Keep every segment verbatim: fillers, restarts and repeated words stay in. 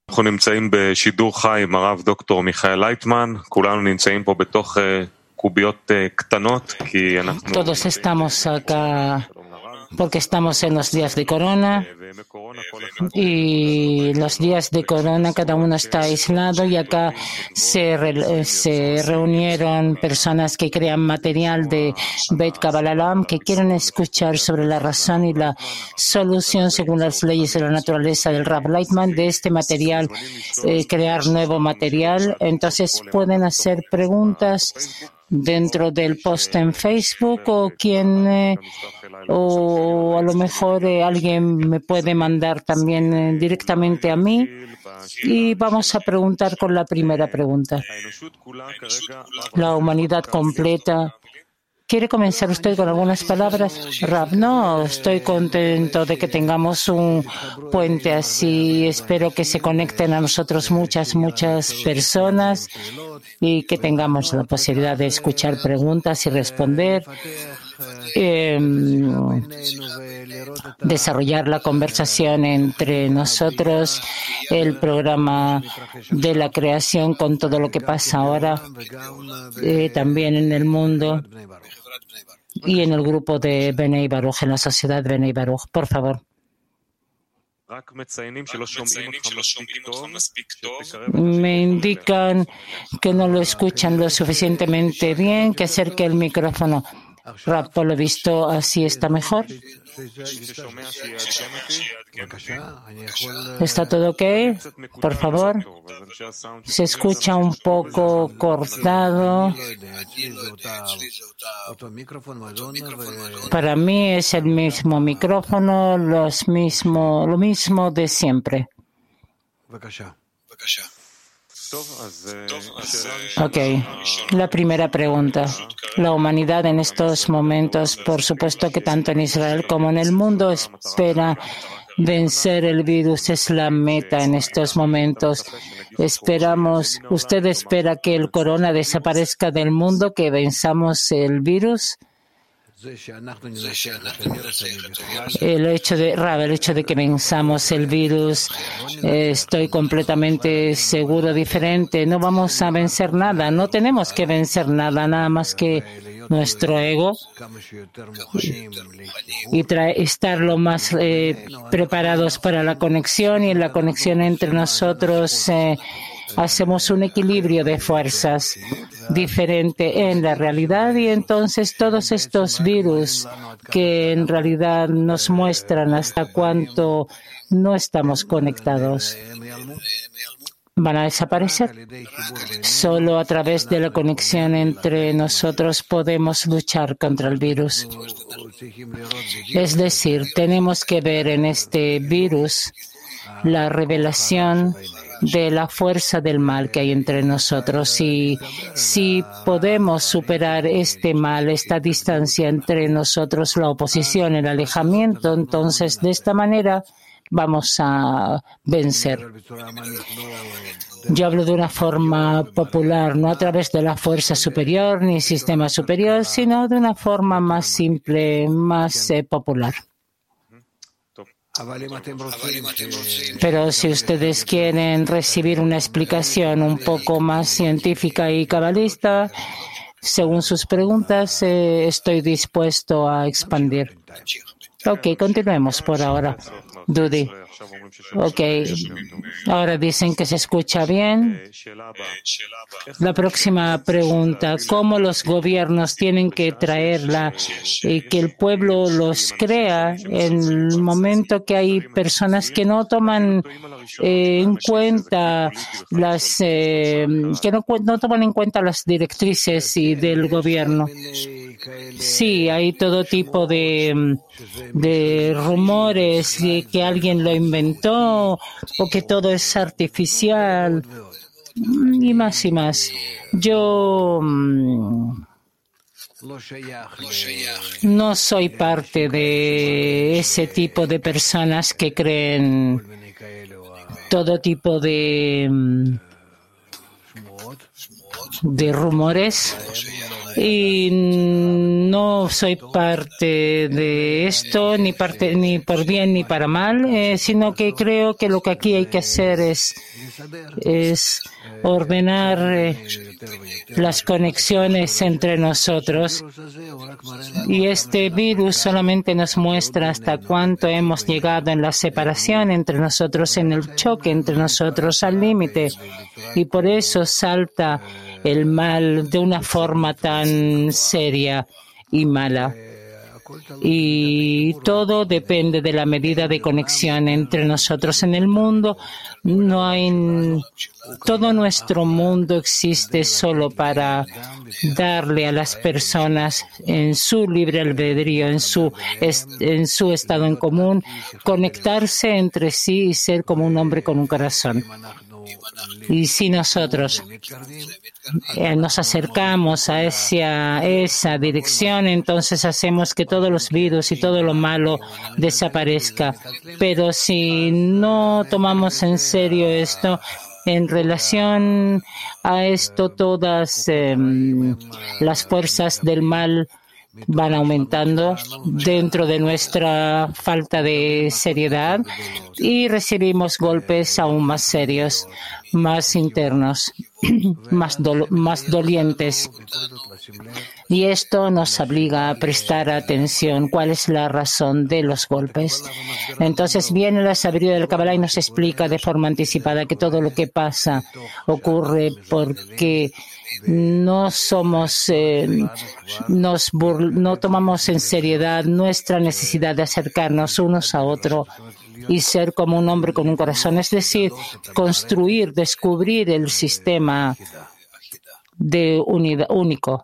Todos estamos acá porque estamos en los días de corona y los días de corona cada uno está aislado y acá se, re, se reunieron personas que crean material de Beit Kabbalah Olam que quieren escuchar sobre la razón y la solución según las leyes de la naturaleza del Rav Lightman de este material, eh, crear nuevo material. Entonces pueden hacer preguntas dentro del post en Facebook o quien eh, o a lo mejor eh, alguien me puede mandar también eh, directamente a mí y vamos a preguntar con la primera pregunta. La humanidad completa. ¿Quiere comenzar usted con algunas palabras? Rav, no, estoy contento de que tengamos un puente así. Espero que se conecten a nosotros muchas, muchas personas y que tengamos la posibilidad de escuchar preguntas y responder. Eh, desarrollar la conversación entre nosotros, el programa de la creación con todo lo que pasa ahora, eh, también en el mundo y en el grupo de Bnei Baruch, en la sociedad Bnei Baruch. Por favor. Me indican que no lo escuchan lo suficientemente bien, que acerque el micrófono. Rav, por lo visto, así está mejor. ¿Está todo ok? Por favor. Se escucha un poco cortado. Para mí es el mismo micrófono, los mismo, lo mismo de siempre. Ok, la primera pregunta. La humanidad en estos momentos, por supuesto que tanto en Israel como en el mundo, espera vencer el virus. Es la meta en estos momentos. Esperamos, ¿usted espera que el corona desaparezca del mundo, que venzamos el virus? El hecho de, Rav, el hecho de que venzamos el virus, eh, estoy completamente seguro, diferente. No vamos a vencer nada, no tenemos que vencer nada, nada más que nuestro ego y trae, estar lo más eh, preparados para la conexión y en la conexión entre nosotros. Eh, hacemos un equilibrio de fuerzas diferente en la realidad y entonces todos estos virus que en realidad nos muestran hasta cuánto no estamos conectados van a desaparecer. Solo a través de la conexión entre nosotros podemos luchar contra el virus. Es decir, tenemos que ver en este virus la revelación de la fuerza del mal que hay entre nosotros y si podemos superar este mal, esta distancia entre nosotros, la oposición, el alejamiento, entonces de esta manera vamos a vencer. Yo hablo de una forma popular, no a través de la fuerza superior ni sistema superior, sino de una forma más simple, más eh, popular. Pero si ustedes quieren recibir una explicación un poco más científica y cabalista, según sus preguntas, eh, estoy dispuesto a expandir. Ok, continuemos por ahora. Dudi. Ok, ahora dicen que se escucha bien. La próxima pregunta, ¿cómo los gobiernos tienen que traerla y que el pueblo los crea en el momento que hay personas que no toman eh, en cuenta las eh, que no, no toman en cuenta las directrices y del gobierno? Sí, hay todo tipo de, de rumores de que alguien lo inventó o que todo es artificial y más y más. Yo no soy parte de ese tipo de personas que creen todo tipo de de rumores y no soy parte de esto ni parte ni por bien ni para mal, eh, sino que creo que lo que aquí hay que hacer es es ordenar eh, las conexiones entre nosotros, y este virus solamente nos muestra hasta cuánto hemos llegado en la separación entre nosotros, en el choque entre nosotros al límite, y por eso salta el mal de una forma tan seria y mala. Y todo depende de la medida de conexión entre nosotros en el mundo. No hay, todo nuestro mundo existe solo para darle a las personas en su libre albedrío, en su, en su estado en común, conectarse entre sí y ser como un hombre con un corazón. Y si nosotros eh, nos acercamos a esa, esa dirección, entonces hacemos que todos los virus y todo lo malo desaparezca. Pero si no tomamos en serio esto, en relación a esto, todas eh, las fuerzas del mal van aumentando dentro de nuestra falta de seriedad y recibimos golpes aún más serios, más internos, más, do- más dolientes. Y esto nos obliga a prestar atención. ¿Cuál es la razón de los golpes? Entonces viene la sabiduría del Kabbalah y nos explica de forma anticipada que todo lo que pasa ocurre porque no somos, eh, nos bur- no tomamos en seriedad nuestra necesidad de acercarnos unos a otros y ser como un hombre con un corazón, es decir, construir, descubrir el sistema de unidad único.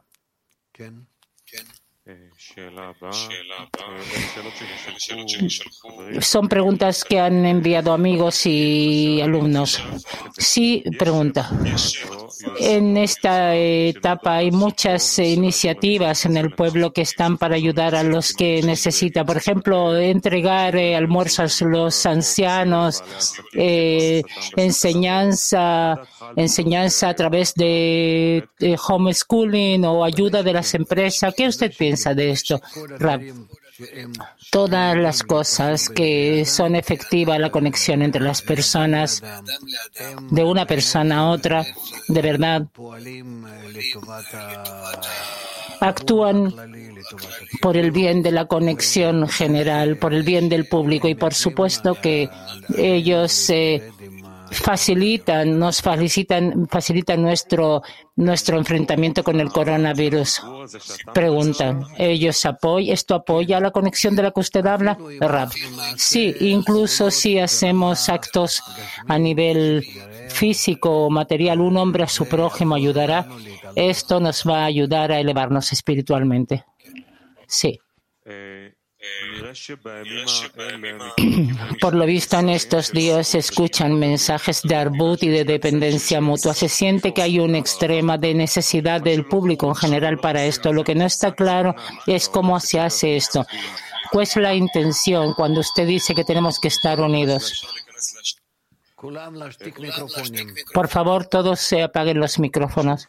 Son preguntas que han enviado amigos y alumnos. Sí, pregunta. En esta etapa hay muchas iniciativas en el pueblo que están para ayudar a los que necesitan. Por ejemplo, entregar eh, almuerzos a los ancianos, eh, enseñanza, enseñanza a través de, de homeschooling o ayuda de las empresas. ¿Qué usted piensa de esto, Rab? Todas las cosas que son efectivas, la conexión entre las personas, de una persona a otra, de verdad, actúan por el bien de la conexión general, por el bien del público, y por supuesto que ellos eh, facilitan, nos facilitan, facilitan nuestro, nuestro enfrentamiento con el coronavirus. Preguntan, ¿ellos apoyan, esto apoya la conexión de la que usted habla? Rab. Sí, incluso si hacemos actos a nivel físico o material, un hombre a su prójimo ayudará. Esto nos va a ayudar a elevarnos espiritualmente. Sí. Por lo visto, en estos días se escuchan mensajes de arbut y de dependencia mutua. Se siente que hay una extrema de necesidad del público en general para esto. Lo que no está claro es cómo se hace esto. ¿Cuál es la intención cuando usted dice que tenemos que estar unidos? Por favor, todos se apaguen los micrófonos.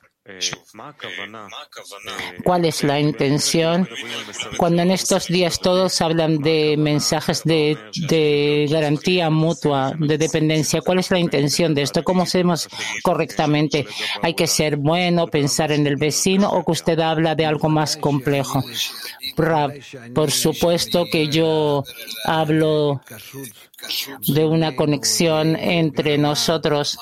¿Cuál es la intención? Cuando en estos días todos hablan de mensajes de, de garantía mutua, de dependencia, ¿cuál es la intención de esto? ¿Cómo hacemos correctamente? ¿Hay que ser bueno, pensar en el vecino, o que usted habla de algo más complejo? Por supuesto que yo hablo de una conexión entre nosotros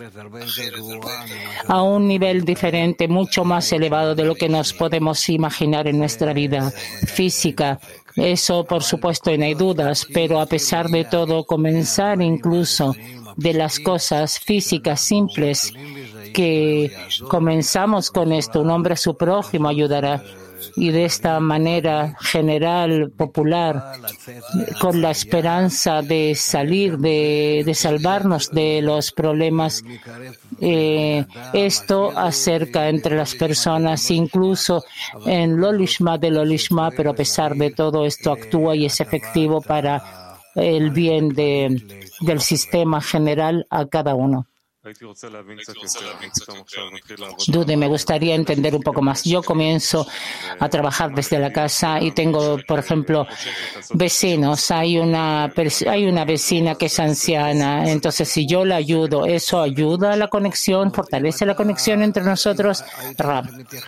a un nivel diferente, mucho más elevado de lo que nos podemos imaginar en nuestra vida física. Eso, por supuesto, no hay dudas, pero a pesar de todo, comenzar incluso de las cosas físicas simples, que comenzamos con esto, un hombre a su prójimo ayudará. Y de esta manera general, popular, con la esperanza de salir, de, de salvarnos de los problemas, eh, esto acerca entre las personas, incluso en lo lishma de lo lishma, pero a pesar de todo esto actúa y es efectivo para el bien de, del sistema general a cada uno. Dude, me gustaría entender un poco más. Yo comienzo a trabajar desde la casa y tengo, por ejemplo, vecinos. Hay una, hay una vecina que es anciana. Entonces, si yo la ayudo, ¿eso ayuda a la conexión? ¿Fortalece la conexión entre nosotros? Rab,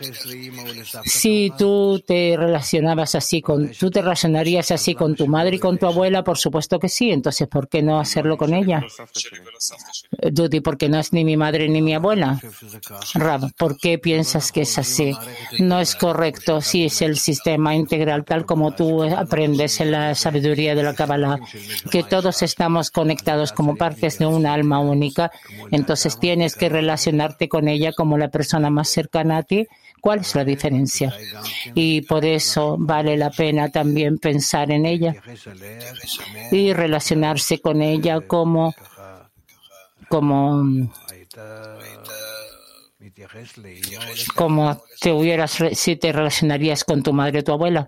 si tú te relacionabas así con, tú te relacionarías así con tu madre y con tu abuela, por supuesto que sí. Entonces, ¿por qué no hacerlo con ella? Dudy, porque no es ni mi madre ni mi abuela. Rab, ¿por qué piensas que es así? No es correcto. Sí, es el sistema integral, tal como tú aprendes en la sabiduría de la Kabbalah, que todos estamos conectados como partes de una alma única. Entonces tienes que relacionarte con ella como la persona más cercana a ti. ¿Cuál es la diferencia? Y por eso vale la pena también pensar en ella y relacionarse con ella como como como te hubieras si te relacionarías con tu madre o tu abuela.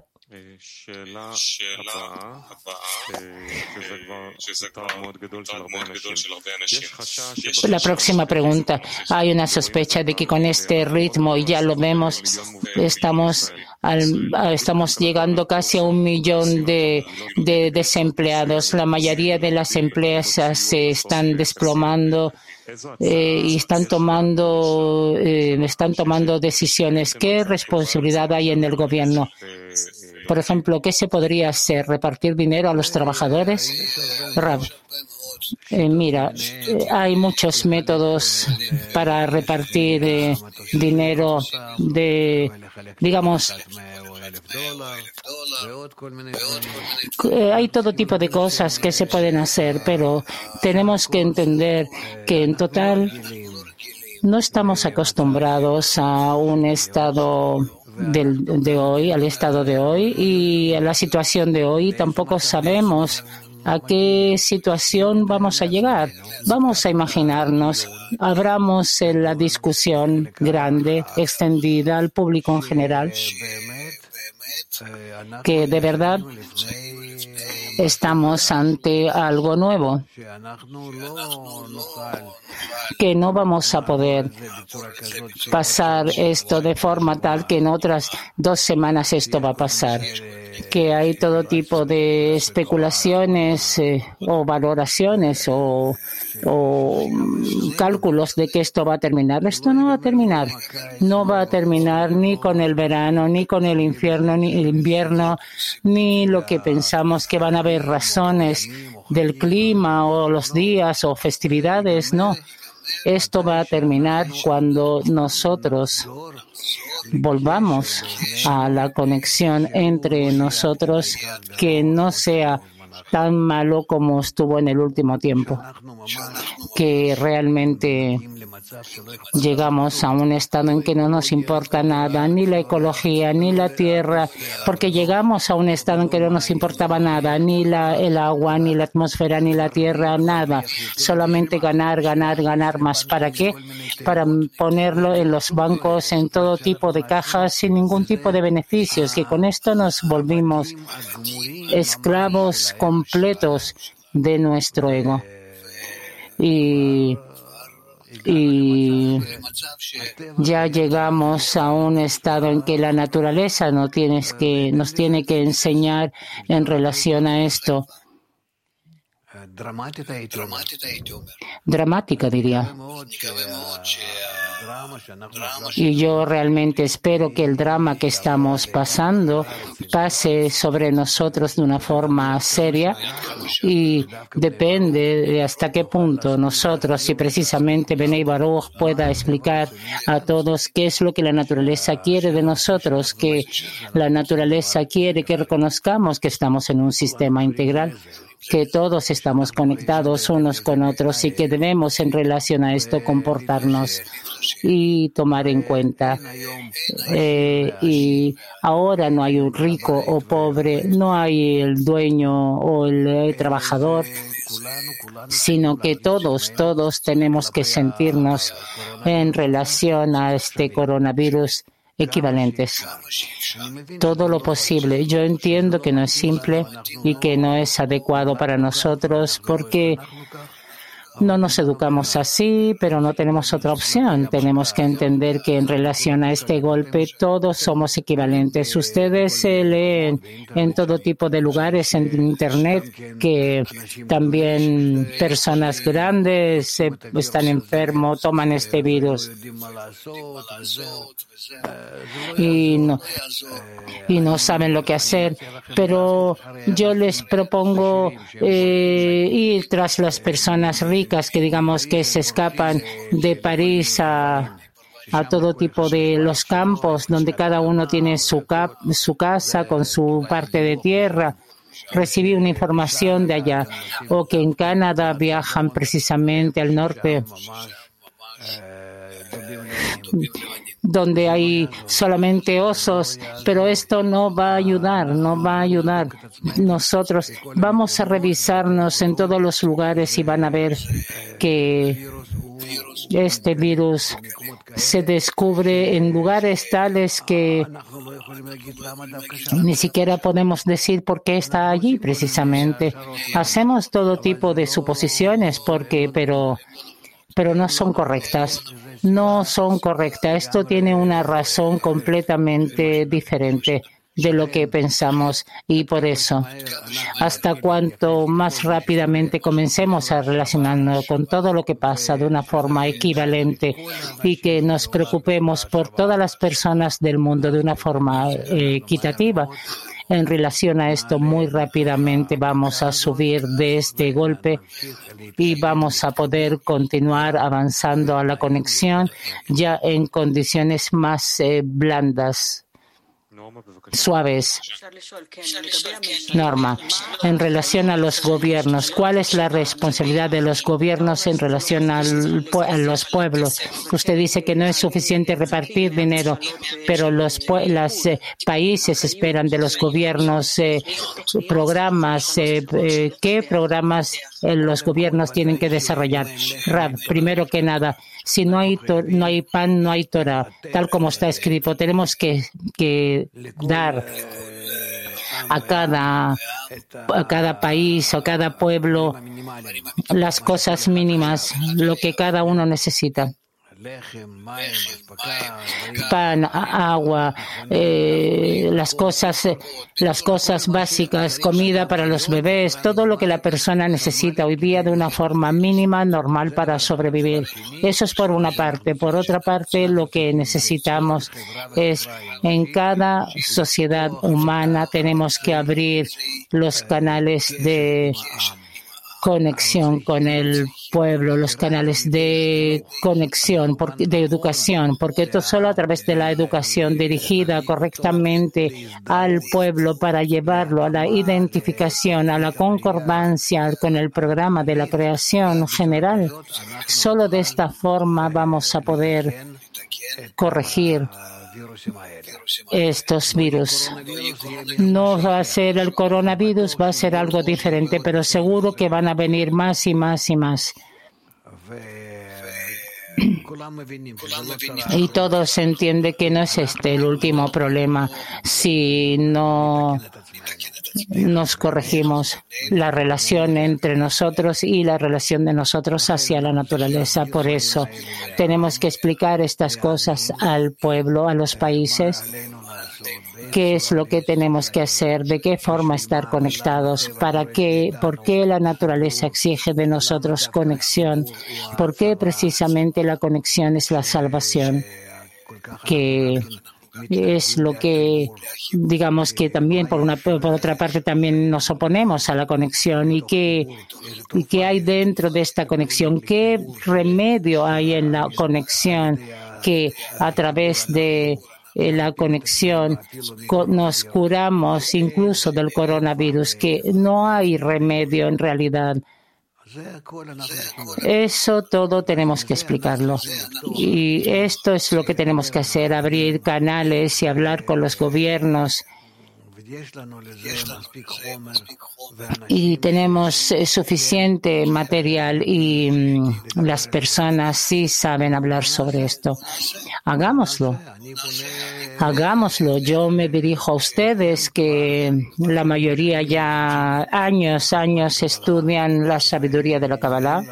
La próxima pregunta. Hay una sospecha de que con este ritmo, y ya lo vemos, estamos al, estamos llegando casi a un millón de, de desempleados. La mayoría de las empresas se están desplomando. Eh, y están tomando eh, están tomando decisiones. ¿Qué responsabilidad hay en el gobierno? Por ejemplo, ¿qué se podría hacer? ¿Repartir dinero a los trabajadores? Rab, eh, mira, eh, hay muchos métodos para repartir eh, dinero de, digamos, eh, hay todo tipo de cosas que se pueden hacer, pero tenemos que entender que en total no estamos acostumbrados a un estado del, de hoy, al estado de hoy y a la situación de hoy. Tampoco sabemos a qué situación vamos a llegar. Vamos a imaginarnos, abramos la discusión grande, extendida al público en general, que de verdad estamos ante algo nuevo, que no vamos a poder pasar esto de forma tal que en otras dos semanas esto va a pasar, que hay todo tipo de especulaciones eh, o valoraciones o, o cálculos de que esto va a terminar. Esto no va a terminar. No va a terminar ni con el verano, ni con el infierno, ni el invierno, ni lo que pensamos que van a haber razones del clima o los días o festividades. No. Esto va a terminar cuando nosotros volvamos a la conexión entre nosotros, que no sea tan malo como estuvo en el último tiempo, que realmente llegamos a un estado en que no nos importa nada, ni la ecología, ni la tierra, porque llegamos a un estado en que no nos importaba nada, ni la, el agua, ni la atmósfera, ni la tierra, nada. Solamente ganar, ganar, ganar más. ¿Para qué? Para ponerlo en los bancos, en todo tipo de cajas, sin ningún tipo de beneficios. Y con esto nos volvimos esclavos completos de nuestro ego. Y Y ya llegamos a un estado en que la naturaleza no tienes que, nos tiene que enseñar en relación a esto. Dramática, diría. Y yo realmente espero que el drama que estamos pasando pase sobre nosotros de una forma seria, y depende de hasta qué punto nosotros, y precisamente Benei Baruch, pueda explicar a todos qué es lo que la naturaleza quiere de nosotros, que la naturaleza quiere que reconozcamos que estamos en un sistema integral, que todos estamos conectados unos con otros y que debemos en relación a esto comportarnos y tomar en cuenta. Eh, y ahora no hay un rico o pobre, no hay el dueño o el trabajador, sino que todos, todos tenemos que sentirnos en relación a este coronavirus equivalentes. Todo lo posible. Yo entiendo que no es simple y que no es adecuado para nosotros, porque No nos educamos así, pero no tenemos otra opción. Tenemos que entender que en relación a este golpe todos somos equivalentes. Ustedes se leen en todo tipo de lugares en Internet que también personas grandes eh, están enfermos, toman este virus y no, y no saben lo que hacer. Pero yo les propongo eh, ir tras las personas ricas que digamos que se escapan de París a, a todo tipo de los campos donde cada uno tiene su, cap, su casa con su parte de tierra. Recibí una información de allá, o que en Canadá viajan precisamente al norte, donde hay solamente osos, pero esto no va a ayudar, no va a ayudar. Nosotros vamos a revisarnos en todos los lugares y van a ver que este virus se descubre en lugares tales que ni siquiera podemos decir por qué está allí precisamente. Hacemos todo tipo de suposiciones, porque, pero, pero no son correctas. No son correctas. Esto tiene una razón completamente diferente de lo que pensamos, y por eso, hasta cuanto más rápidamente comencemos a relacionarnos con todo lo que pasa de una forma equivalente y que nos preocupemos por todas las personas del mundo de una forma eh, equitativa, en relación a esto, muy rápidamente vamos a subir de este golpe y vamos a poder continuar avanzando a la conexión ya en condiciones más eh, blandas, suaves. Norma, en relación a los gobiernos, ¿cuál es la responsabilidad de los gobiernos en relación al, a los pueblos? Usted dice que no es suficiente repartir dinero, pero los los eh, países esperan de los gobiernos eh, programas. Eh, eh, ¿Qué programas eh, los gobiernos tienen que desarrollar? Rab, primero que nada, si no hay, to, no hay pan, no hay Torah, tal como está escrito. Tenemos que, que dar a cada, a cada país o cada pueblo las cosas mínimas, lo que cada uno necesita. Pan, agua, eh, las cosas, las cosas básicas, comida para los bebés, todo lo que la persona necesita hoy día de una forma mínima, normal para sobrevivir. Eso es por una parte. Por otra parte, lo que necesitamos es, en cada sociedad humana tenemos que abrir los canales de conexión con el pueblo, los canales de conexión, de educación, porque esto solo a través de la educación dirigida correctamente al pueblo para llevarlo a la identificación, a la concordancia con el programa de la creación general, solo de esta forma vamos a poder corregir estos virus. No va a ser el coronavirus, va a ser algo diferente, pero seguro que van a venir más y más y más. Y todos entienden que no es este el último problema si no nos corregimos la relación entre nosotros y la relación de nosotros hacia la naturaleza. Por eso tenemos que explicar estas cosas al pueblo, a los países, qué es lo que tenemos que hacer, de qué forma estar conectados, para qué, por qué la naturaleza exige de nosotros conexión, por qué precisamente la conexión es la salvación, que es lo que, digamos que también por una por otra parte también nos oponemos a la conexión, y que y qué hay dentro de esta conexión, qué remedio hay en la conexión, que a través de la conexión nos curamos incluso del coronavirus, que no hay remedio en realidad. Eso todo tenemos que explicarlo. Y esto es lo que tenemos que hacer, abrir canales y hablar con los gobiernos Y tenemos eh, suficiente material y mm, las personas sí saben hablar sobre esto. Hagámoslo. Hagámoslo. Yo me dirijo a ustedes que la mayoría ya años, años estudian la sabiduría de la Kabbalah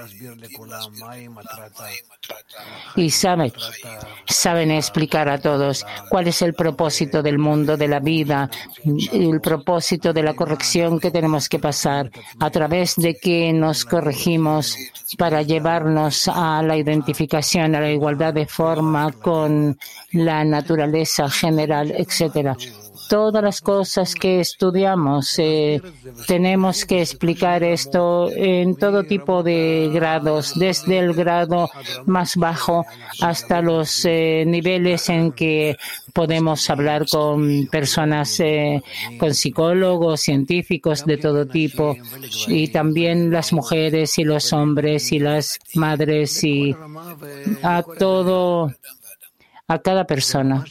y saben, saben explicar a todos cuál es el propósito del mundo, de la vida, el propósito de la corrección que tenemos que pasar, a través de que nos corregimos para llevarnos a la identificación, a la igualdad de forma con la naturaleza general, etcétera. Todas las cosas que estudiamos, eh, tenemos que explicar esto en todo tipo de grados, desde el grado más bajo hasta los eh, niveles en que podemos hablar con personas, eh, con psicólogos, científicos de todo tipo, y también las mujeres y los hombres y las madres y a todo. A cada persona.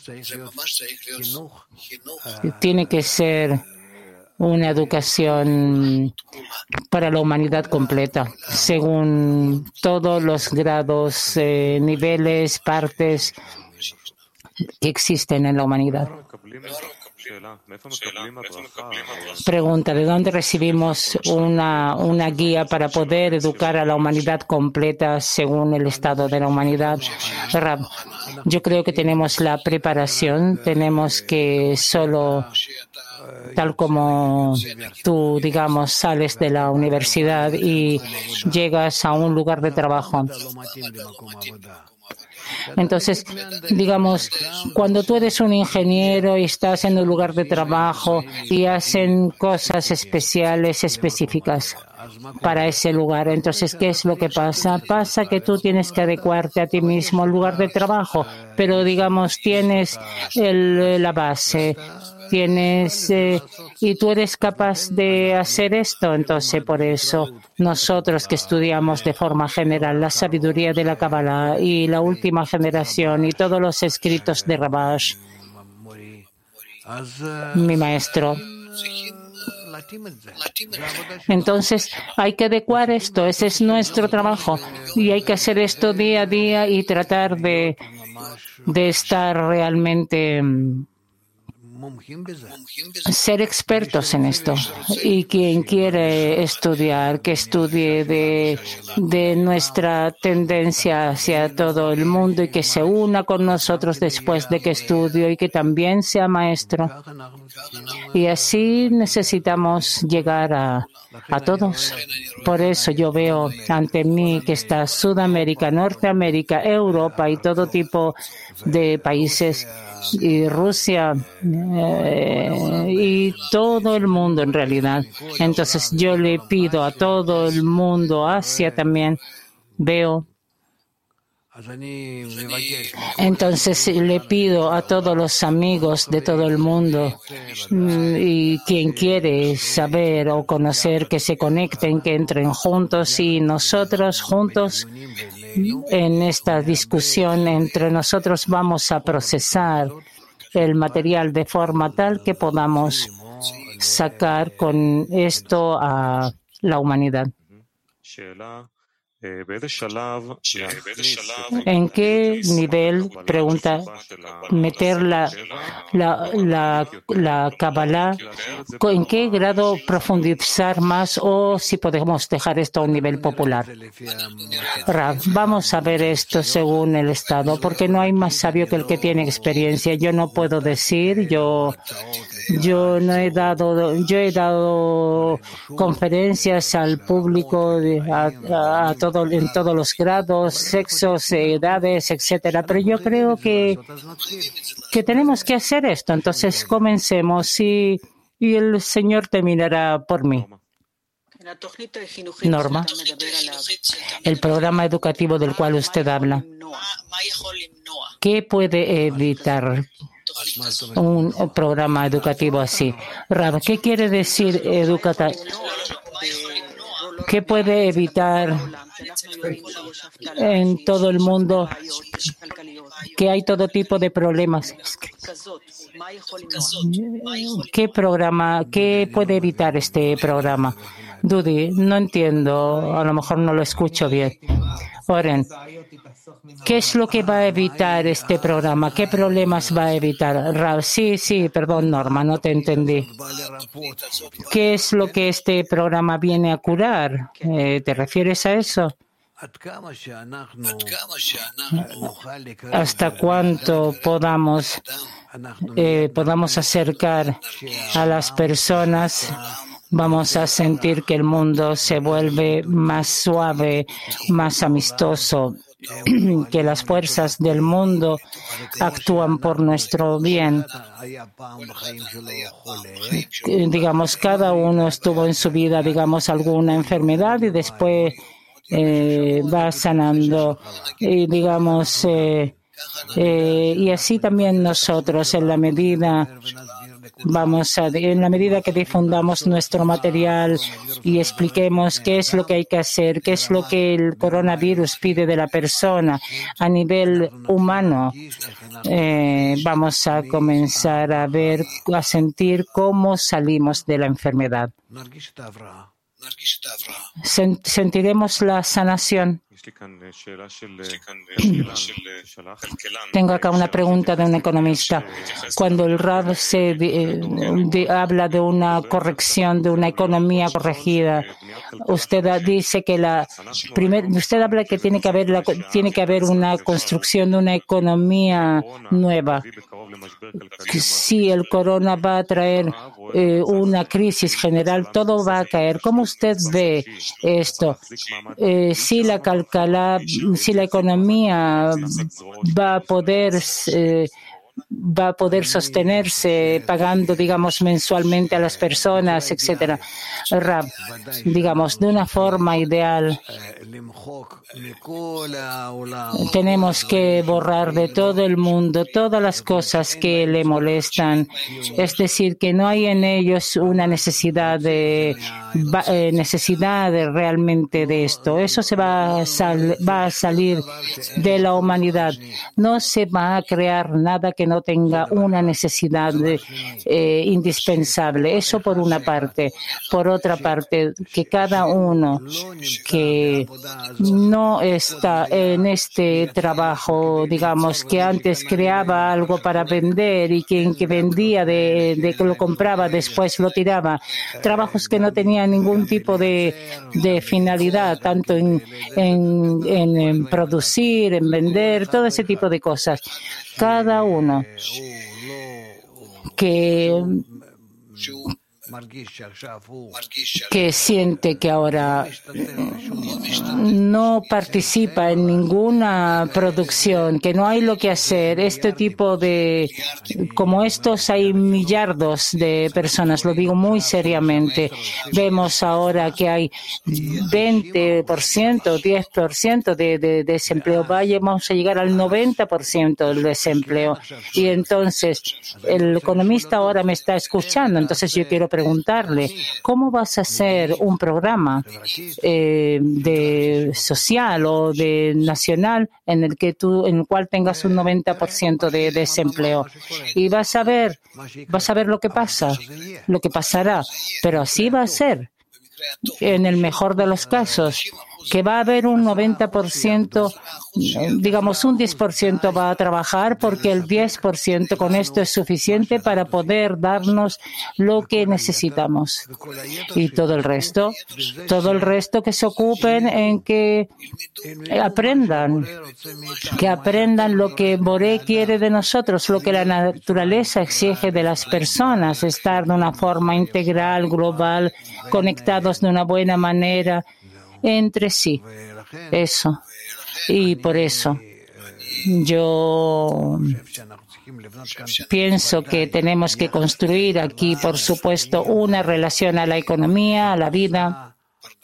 Tiene que ser una educación para la humanidad completa, según todos los grados, eh, niveles, partes que existen en la humanidad. Pregunta, ¿de dónde recibimos una, una guía para poder educar a la humanidad completa según el estado de la humanidad? Rab, yo creo que tenemos la preparación, tenemos que solo, tal como tú, digamos, sales de la universidad y llegas a un lugar de trabajo. Entonces, digamos, cuando tú eres un ingeniero y estás en un lugar de trabajo y hacen cosas especiales, específicas para ese lugar, entonces, ¿qué es lo que pasa? Pasa que tú tienes que adecuarte a ti mismo al lugar de trabajo, pero, digamos, tienes el, la base, tienes eh, y tú eres capaz de hacer esto. Entonces, por eso nosotros que estudiamos de forma general la sabiduría de la Kabbalah y la última generación y todos los escritos de Rabash, mi maestro, entonces hay que adecuar esto. Ese es nuestro trabajo y hay que hacer esto día a día y tratar de, de estar realmente, ser expertos en esto. Y quien quiere estudiar, que estudie de, de nuestra tendencia hacia todo el mundo y que se una con nosotros después de que estudie y que también sea maestro. Y así necesitamos llegar a, a todos. Por eso yo veo ante mí que está Sudamérica, Norteamérica, Europa y todo tipo de países, y Rusia eh, y todo el mundo en realidad. Entonces yo le pido a todo el mundo, Asia también, veo. Entonces le pido a todos los amigos de todo el mundo y quien quiere saber o conocer, que se conecten, que entren juntos y nosotros juntos en esta discusión entre nosotros vamos a procesar el material de forma tal que podamos sacar con esto a la humanidad. ¿En qué nivel, pregunta, meter la, la, la, la Kabbalah? ¿En qué grado profundizar más o si podemos dejar esto a un nivel popular? Rav, vamos a ver esto según el Estado, porque no hay más sabio que el que tiene experiencia. Yo no puedo decir, yo... Yo no he dado, yo he dado conferencias al público de, a, a, a todo, en todos los grados, sexos, edades, etcétera. Pero yo creo que, que tenemos que hacer esto. Entonces comencemos y, y el Señor terminará por mí. Norma, el programa educativo del cual usted habla, ¿qué puede evitar un programa educativo así? Rab, ¿qué quiere decir educativo? ¿Qué puede evitar en todo el mundo, que hay todo tipo de problemas. ¿Qué programa, qué puede evitar este programa? Dudi, no entiendo, a lo mejor no lo escucho bien. Oren, ¿qué es lo que va a evitar este programa? ¿Qué problemas va a evitar? Rav, sí, sí, perdón, Norma, no te entendí. ¿Qué es lo que este programa viene a curar? Eh, ¿Te refieres a eso? ¿Hasta cuánto podamos, eh, podamos acercar a las personas? Vamos a sentir que el mundo se vuelve más suave, más amistoso, que las fuerzas del mundo actúan por nuestro bien. Digamos, cada uno estuvo en su vida, digamos, alguna enfermedad y después eh, va sanando. Y digamos, eh, eh, y así también nosotros, en la medida Vamos a, en la medida que difundamos nuestro material y expliquemos qué es lo que hay que hacer, qué es lo que el coronavirus pide de la persona a nivel humano, eh, vamos a comenzar a ver, a sentir cómo salimos de la enfermedad. Sentiremos la sanación. Tengo acá una pregunta de un economista. Cuando el Rav se de, de, habla de una corrección, de una economía corregida, usted dice que la primer, usted habla que tiene que haber la, tiene que haber una construcción de una economía nueva. Si el corona va a traer eh, una crisis general, todo va a caer. ¿Cómo usted ve esto? Eh, si la calcala, si la economía va a poder eh, va a poder sostenerse pagando, digamos, mensualmente a las personas, etcétera. Rav, digamos, de una forma ideal, tenemos que borrar de todo el mundo todas las cosas que le molestan. Es decir, que no hay en ellos una necesidad de eh, necesidad de realmente de esto. Eso se va a, sal, va a salir de la humanidad. No se va a crear nada que no tenga una necesidad de, eh, indispensable. Eso por una parte. Por otra parte, que cada uno que no está en este trabajo, digamos, que antes creaba algo para vender y quien que vendía de, de que lo compraba después lo tiraba, trabajos que no tenían ningún tipo de, de finalidad, tanto en, en, en, en producir, en vender, todo ese tipo de cosas. Cada uno que que siente que ahora no participa en ninguna producción, que no hay lo que hacer, este tipo de, como estos hay millardos de personas, lo digo muy seriamente. Vemos ahora que hay veinte por ciento, diez por ciento de, de, de desempleo, vamos a llegar al noventa por ciento del desempleo. Y entonces, el economista ahora me está escuchando, entonces yo quiero preguntar preguntarle, ¿cómo vas a hacer un programa eh, de social o de nacional en el que tú, en el cual tengas un noventa por ciento de desempleo? Y vas a ver, vas a ver lo que pasa, lo que pasará, pero así va a ser. En el mejor de los casos, que va a haber un noventa por ciento, digamos un diez por ciento va a trabajar porque el diez por ciento con esto es suficiente para poder darnos lo que necesitamos. Y todo el resto, todo el resto que se ocupen en que aprendan, que aprendan lo que Boré quiere de nosotros, lo que la naturaleza exige de las personas, estar de una forma integral, global, conectados de una buena manera entre sí. Eso. Y por eso yo pienso que tenemos que construir aquí, por supuesto, una relación a la economía, a la vida,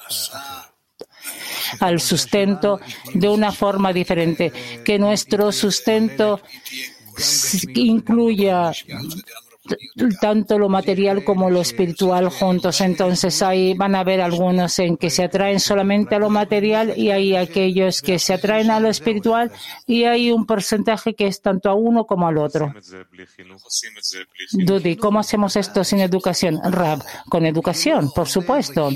al sustento de una forma diferente. Que nuestro sustento incluya tanto lo material como lo espiritual juntos. Entonces ahí van a haber algunos en que se atraen solamente a lo material y hay aquellos que se atraen a lo espiritual y hay un porcentaje que es tanto a uno como al otro. Dudi, ¿cómo hacemos esto sin educación? Rab, con educación, por supuesto.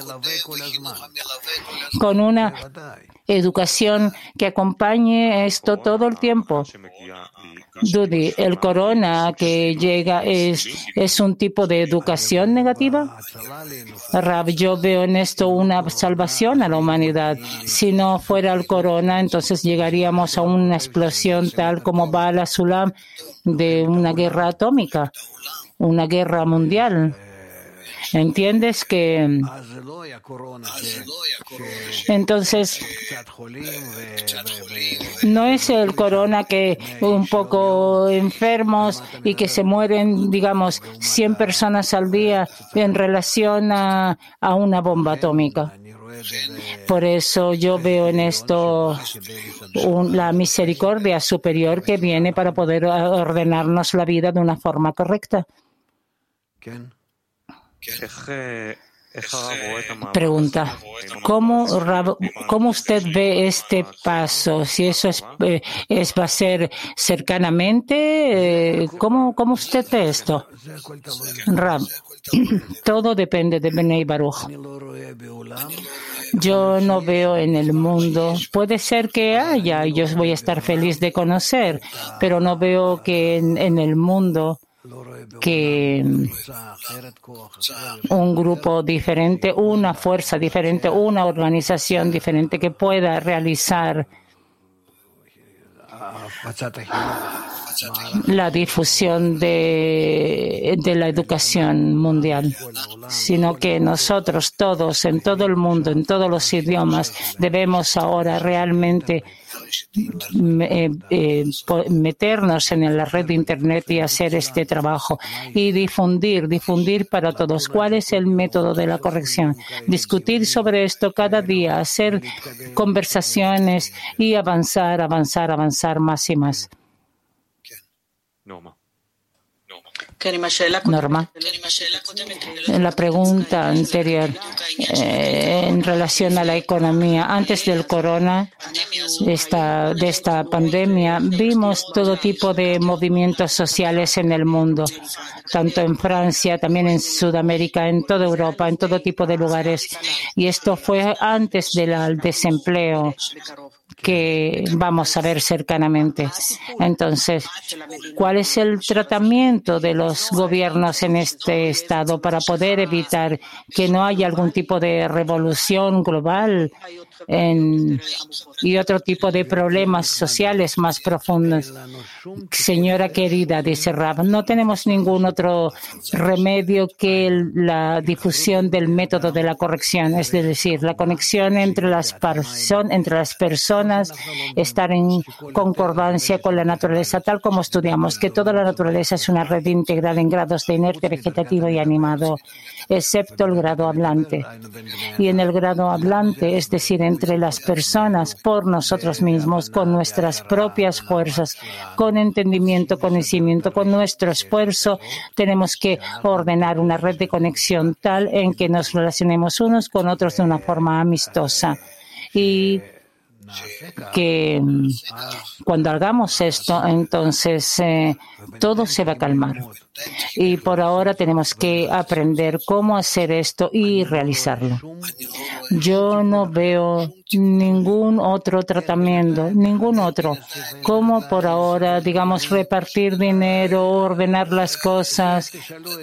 Con una educación que acompañe esto todo el tiempo. Dudi, ¿el corona que llega es, es un tipo de educación negativa? Rab, yo veo en esto una salvación a la humanidad. Si no fuera el corona, entonces llegaríamos a una explosión tal como Bala Sulam de una guerra atómica, una guerra mundial. ¿Entiendes que entonces no es el corona que un poco enfermos y que se mueren, digamos, cien personas al día en relación a, a una bomba atómica? Por eso yo veo en esto un, la misericordia superior que viene para poder ordenarnos la vida de una forma correcta. Pregunta, ¿cómo, ¿cómo usted ve este paso? Si eso es, eh, es va a ser cercanamente, eh, ¿cómo, ¿cómo usted ve esto? Rab, todo depende de Bnei Baruch. Yo no veo en el mundo, puede ser que haya, y yo voy a estar feliz de conocer, pero no veo que en, en el mundo que un grupo diferente, una fuerza diferente, una organización diferente que pueda realizar la difusión de, de la educación mundial, sino que nosotros todos, en todo el mundo, en todos los idiomas, debemos ahora realmente eh, eh, meternos en la red de Internet y hacer este trabajo y difundir, difundir para todos. ¿Cuál es el método de la corrección? Discutir sobre esto cada día, hacer conversaciones y avanzar, avanzar, avanzar más y más. Norma, la pregunta anterior eh, en relación a la economía. Antes del corona, esta, de esta pandemia, vimos todo tipo de movimientos sociales en el mundo, tanto en Francia, también en Sudamérica, en toda Europa, en todo tipo de lugares. Y esto fue antes del desempleo que vamos a ver cercanamente. Entonces, ¿cuál es el tratamiento de los gobiernos en este estado para poder evitar que no haya algún tipo de revolución global en, y otro tipo de problemas sociales más profundos? Señora querida, dice Rab, no tenemos ningún otro remedio que el, la difusión del método de la corrección, es decir, la conexión entre las, entre las personas, estar en concordancia con la naturaleza, tal como estudiamos, que toda la naturaleza es una red integral en grados de inerte, vegetativo y animado, excepto el grado hablante. Y en el grado hablante, es decir, entre las personas, por nosotros mismos, con nuestras propias fuerzas, con entendimiento, conocimiento, con nuestro esfuerzo, tenemos que ordenar una red de conexión tal en que nos relacionemos unos con otros de una forma amistosa. Y que cuando hagamos esto, entonces eh, todo se va a calmar. Y por ahora tenemos que aprender cómo hacer esto y realizarlo. Yo no veo ningún otro tratamiento, ningún otro. Cómo por ahora, digamos, repartir dinero, ordenar las cosas.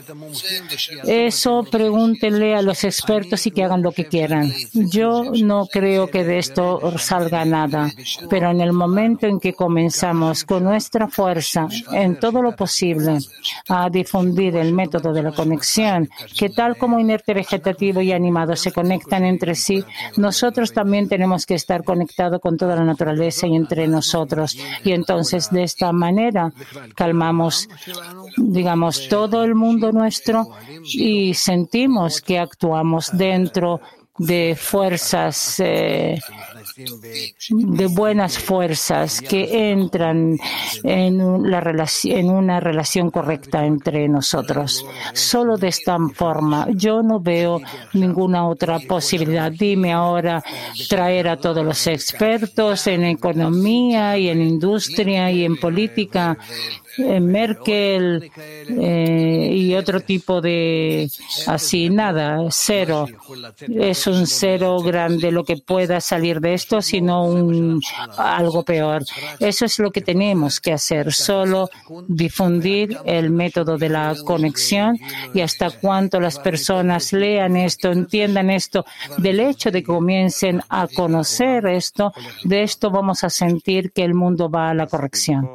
Eso pregúntenle a los expertos y que hagan lo que quieran. Yo no creo que de esto salga nada, pero en el momento en que comenzamos con nuestra fuerza, en todo lo posible, a difundir el método de la conexión, que tal como inerte, vegetativo y animado se conectan entre sí, nosotros también tenemos que estar conectados con toda la naturaleza y entre nosotros. Y entonces, de esta manera, calmamos, digamos, todo el mundo nuestro y sentimos que actuamos dentro de fuerzas eh, de buenas fuerzas que entran en, la relación, en una relación correcta entre nosotros. Solo de esta forma. Yo no veo ninguna otra posibilidad. Dime ahora traer a todos los expertos en economía y en industria y en política, en Merkel eh, y otro tipo de así, nada, cero. Es un cero grande lo que pueda salir de esto, sino un, algo peor. Eso es lo que tenemos que hacer, solo difundir el método de la conexión y hasta cuanto las personas lean esto, entiendan esto, del hecho de que comiencen a conocer esto, de esto vamos a sentir que el mundo va a la corrección.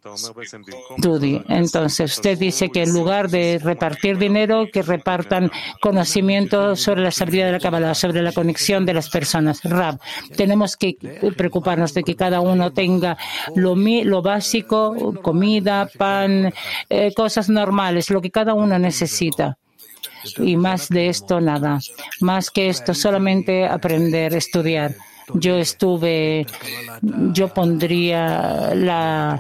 Dudi, entonces usted dice que en lugar de repartir dinero, que repartan conocimiento sobre la sabiduría de la Kabbalah, sobre la conexión de las personas. Rab, tenemos que preocuparnos de que cada uno tenga lo, lo básico, comida, pan, eh, cosas normales, lo que cada uno necesita. Y más de esto, nada. Más que esto, solamente aprender, estudiar. Yo estuve, yo pondría la,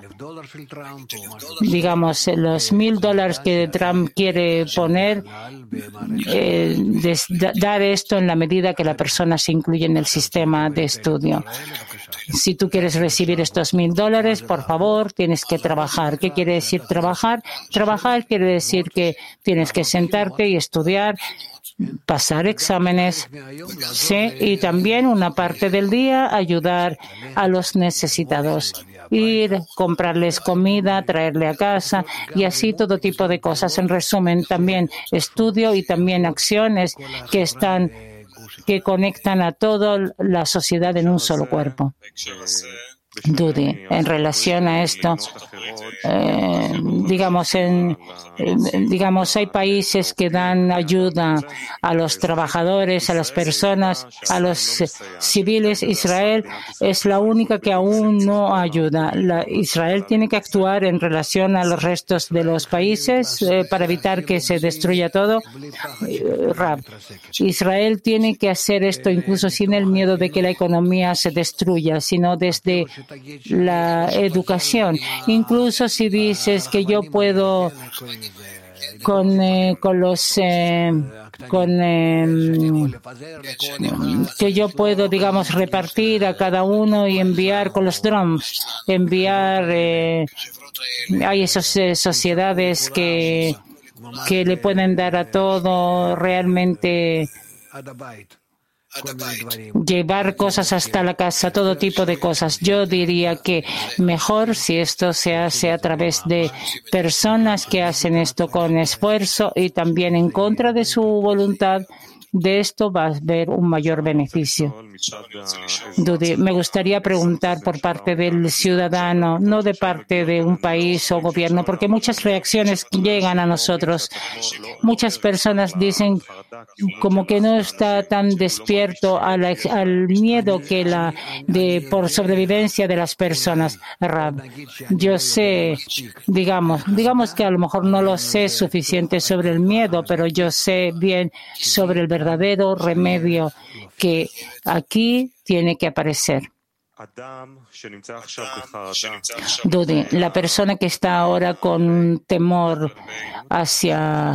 digamos, los mil dólares que Trump quiere poner, eh, des, dar esto en la medida que la persona se incluye en el sistema de estudio. Si tú quieres recibir estos mil dólares, por favor, tienes que trabajar. ¿Qué quiere decir trabajar? Trabajar quiere decir que tienes que sentarte y estudiar, pasar exámenes, sí, y también una parte del día ayudar a los necesitados. Ir, comprarles comida, traerle a casa y así todo tipo de cosas. En resumen, también estudio y también acciones que están, que conectan a toda la sociedad en un solo cuerpo. Dudi, en relación a esto, eh, digamos, en, eh, digamos, hay países que dan ayuda a los trabajadores, a las personas, a los eh, civiles. Israel es la única que aún no ayuda. La, Israel tiene que actuar en relación a los restos de los países eh, para evitar que se destruya todo. Eh, Rab, Israel tiene que hacer esto incluso sin el miedo de que la economía se destruya, sino desde la educación. Incluso si dices que yo puedo con, eh, con los eh, con eh, que yo puedo, digamos, repartir a cada uno y enviar con los drones, enviar eh, hay esas eh, sociedades que que le pueden dar a todo realmente, llevar cosas hasta la casa, todo tipo de cosas. Yo diría que mejor si esto se hace a través de personas que hacen esto con esfuerzo y también en contra de su voluntad. De esto va a haber un mayor beneficio. Dudi, me gustaría preguntar por parte del ciudadano, no de parte de un país o gobierno, porque muchas reacciones llegan a nosotros. Muchas personas dicen como que no está tan despierto a la, al miedo que la de por sobrevivencia de las personas. Rab, yo sé, digamos, digamos que a lo mejor no lo sé suficiente sobre el miedo, pero yo sé bien sobre el verdadero remedio que aquí tiene que aparecer. Dudi, la persona que está ahora con temor hacia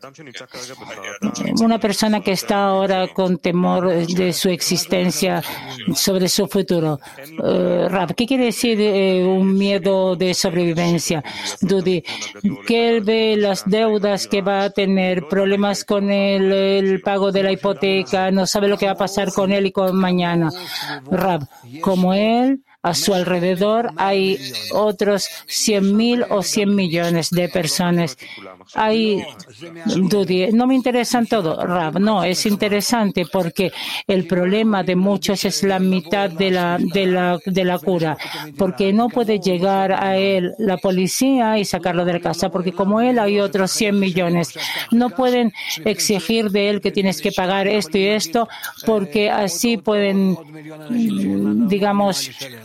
una persona que está ahora con temor de su existencia sobre su futuro. Uh, Rab, ¿qué quiere decir eh, un miedo de sobrevivencia? Dudi, que él ve las deudas que va a tener, problemas con el, el pago de la hipoteca, no sabe lo que va a pasar con él y con mañana. Rab, como él, a su alrededor hay otros cien mil o cien millones de personas. Hay, Dudi, no me interesan todo, Rab, no, es interesante porque el problema de muchos es la mitad de la, de la, de la cura, porque no puede llegar a él la policía y sacarlo de la casa, porque como él hay otros cien millones. No pueden exigir de él que tienes que pagar esto y esto, porque así pueden, digamos,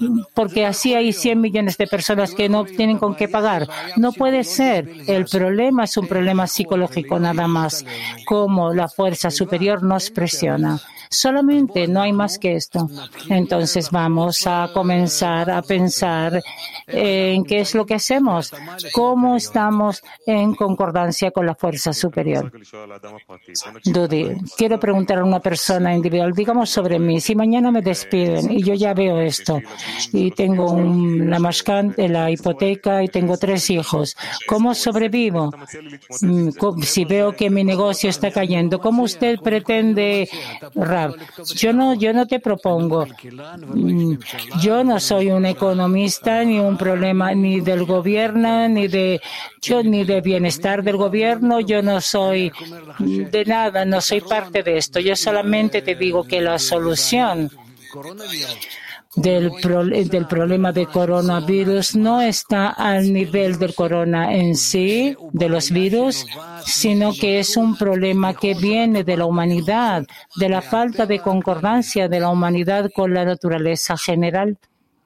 porque así hay cien millones de personas que no tienen con qué pagar. No puede ser. El problema es un problema psicológico nada más, como la fuerza superior nos presiona. Solamente, no hay más que esto. Entonces vamos a comenzar a pensar en qué es lo que hacemos, cómo estamos en concordancia con la fuerza superior. Dudi, quiero preguntar a una persona individual, digamos sobre mí, si mañana me despiden y yo ya veo esto y tengo un, la mashkant, la hipoteca y tengo tres hijos, ¿cómo sobrevivo? Si veo que mi negocio está cayendo, ¿cómo usted pretende? Yo no, yo no te propongo. Yo no soy un economista ni un problema ni del gobierno ni de yo ni de bienestar del gobierno. Yo no soy de nada, no soy parte de esto. Yo solamente te digo que la solución Del, pro, del problema de coronavirus no está al nivel del corona en sí, de los virus, sino que es un problema que viene de la humanidad, de la falta de concordancia de la humanidad con la naturaleza general.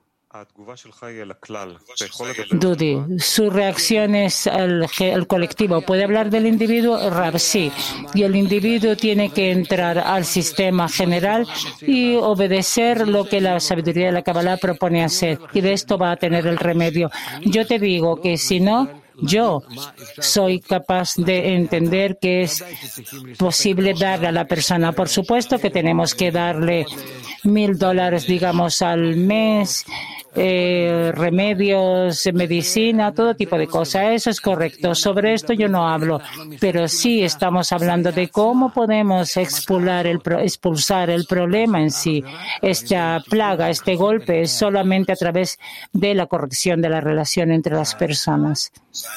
Dudi, su reacción es al, al colectivo. ¿Puede hablar del individuo? Rab, sí. Y el individuo tiene que entrar al sistema general y obedecer lo que la sabiduría de la Kabbalah propone hacer. Y de esto va a tener el remedio. Yo te digo que si no, yo soy capaz de entender que es posible darle a la persona. Por supuesto que tenemos que darle mil dólares, digamos, al mes, eh, remedios, medicina, todo tipo de cosas. Eso es correcto. Sobre esto yo no hablo, pero sí estamos hablando de cómo podemos expulsar el, expulsar el problema en sí. Esta plaga, este golpe, es solamente a través de la corrección de la relación entre las personas.